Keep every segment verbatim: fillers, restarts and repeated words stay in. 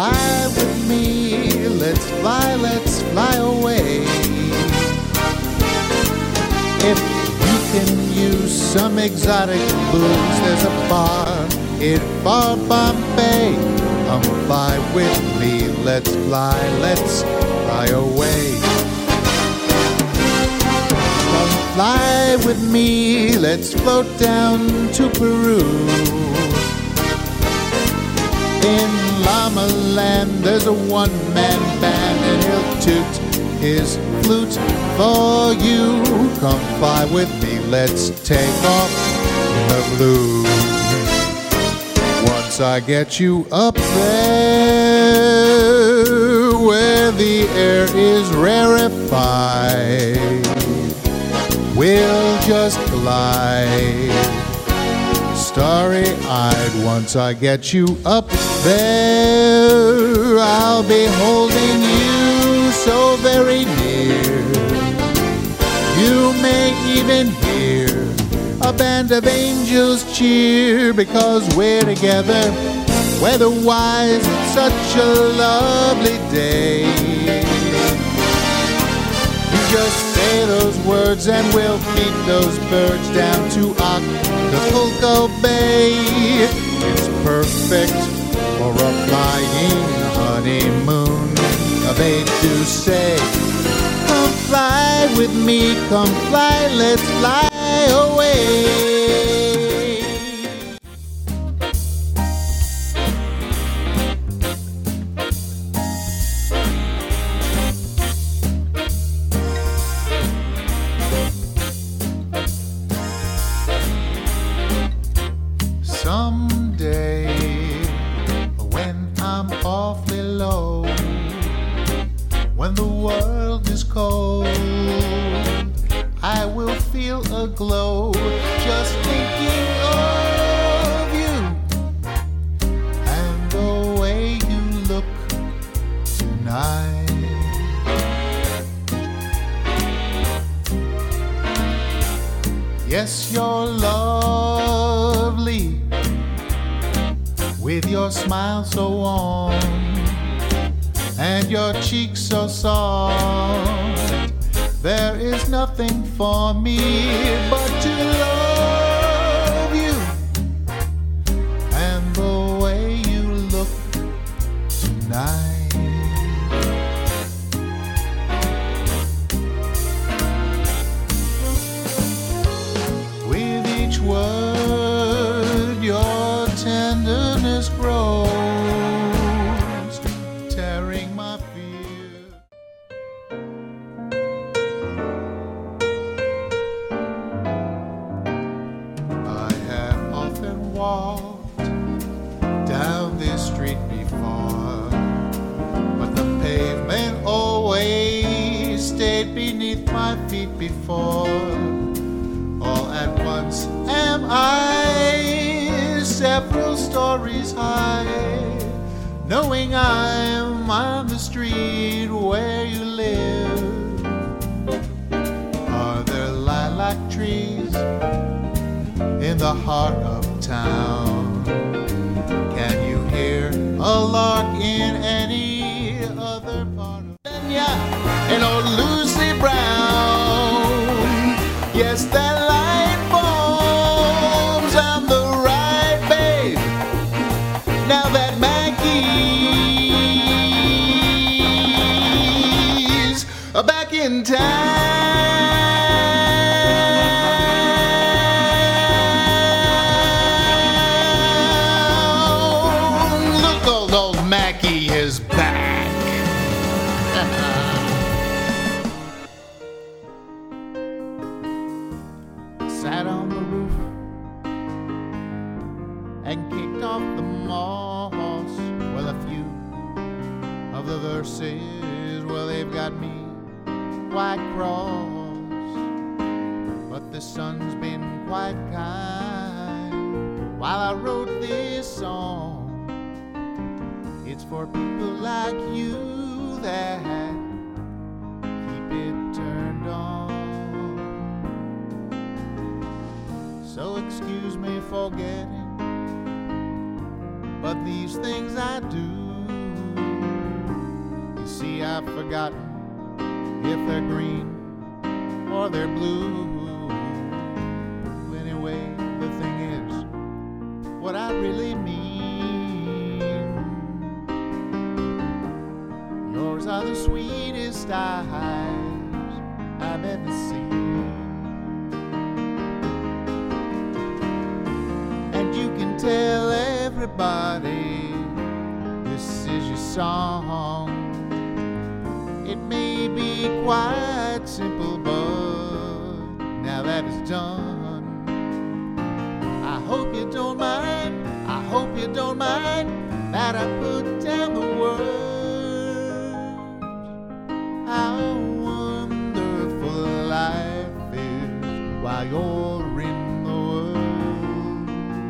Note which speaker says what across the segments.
Speaker 1: fly with me, let's fly, let's fly away. If you can use some exotic booze, there's a bar in far Bombay. Come fly with me, let's fly, let's fly away. Come fly with me, let's float down to Peru. In Llama Land there's a one-man band, and he'll toot his flute for you. Come fly with me, let's take off in the blue. Once I get you up there where the air is rarefied, we'll just glide starry-eyed. Once I get you up there, I'll be holding you so very near. You may even hear a band of angels cheer, because we're together weather-wise. It's such a lovely day. You just say those words and we'll feed those birds down to Acapulco Bay. It's perfect for a flying honeymoon, they do say. Come fly with me, come fly, let's fly away. Someday, when I'm awfully low, when the world is cold, I will feel a glow just thinking of you and the way you look tonight. Yes, you're lovely with your smile so warm and your cheeks so soft. There is nothing for me but to love you and the way you look tonight. With each word your tenderness grows, tearing my fear. I have often walked down this street before, but the pavement always stayed beneath my feet before. All at once am I several stories high, knowing I'm on the street where you live. Are there lilac trees in the heart of town? Can you hear a lark in any other part of Kenya? And old Lucy Brown, yes, that light bulbs, I'm the right babe. Now that Maggie's back in town. Look, old, old Mackie is back. Sat on the roof and kicked off the moss. Well, a few of the verses, well, they've got me quite cross, but the sun's been quite kind while I wrote this song. It's for people like you that keep it turned on. So excuse me for forgetting, but these things I do. See, I've forgotten if they're green or they're blue. Anyway, the thing is, what I really mean, yours are the sweetest eyes I've ever seen. And you can tell everybody this is your song. It may be quite simple, but now that it's done, I hope you don't mind, I hope you don't mind that I put down the words. How wonderful life is while you're in the world.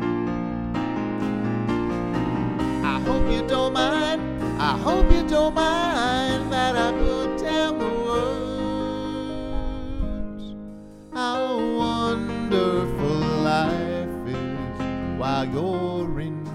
Speaker 1: I hope you don't mind, I hope you don't mind that I put down the words. How wonderful life is while you're in